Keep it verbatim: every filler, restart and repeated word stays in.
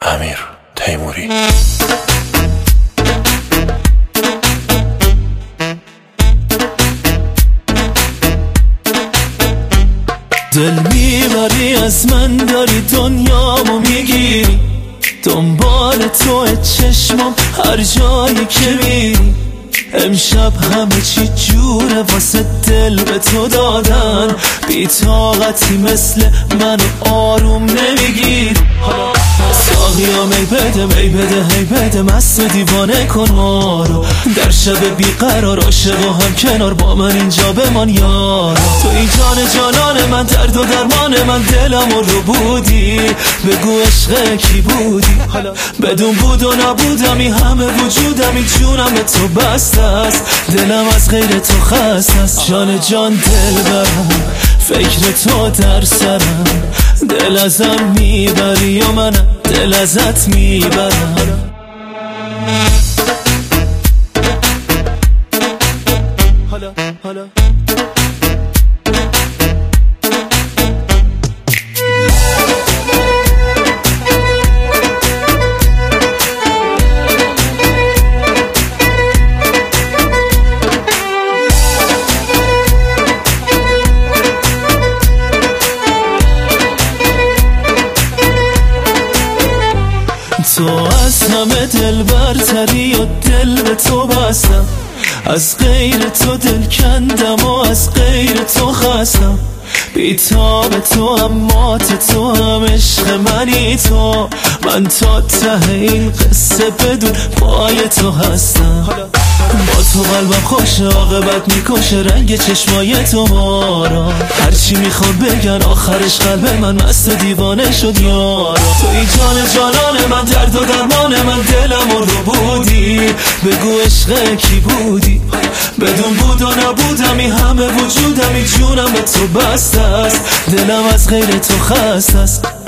امیر تیموری. دل میبری از من، داری دنیامو میگیری، دنبال تو چشمم هر جایی که میری. امشب همه چی جوره واسه دل به تو دادن، بی طاقتی مثل منو آروم نمیگیر. ساقیا می بده می بده هی بده، مست و دیوانه کن ما رو، در شب بیقرار عاشق و هم کنار با من اینجا بمان یار. تو ای جان جانان من، درد و درمان من، دلم رو بودی، بگو عشق کی بودی. بدون بود و نبودمی همه وجودمی، جونم به تو بسته است، دلم از غیر تو خسته است. جان جان دل برم، فکر تو در سرم، دل ازم میبری و من دل ازت میبرم. حالا حالا تو از همه دل برتری و دل به تو بستم، از غیر تو دل کندم و از غیر تو خستم. بیتاب تو اما تو هم عشق منی، تو من تا ته این قصه بدون پای تو هستم. با تو قلبم خوشه، عاقبت میکشه رنگ چشمای تو مارا، هرچی میخوام بگن آخرش قلب من مست و دیوانه شد یارا. تو ای جان جانان من، درد و درمان من، دلم رو بودی، بگو عشق کی بودی. بدون بود و نبودمی همه وجودمی، جونم به تو بسته است، دلم از غیر تو خسته است.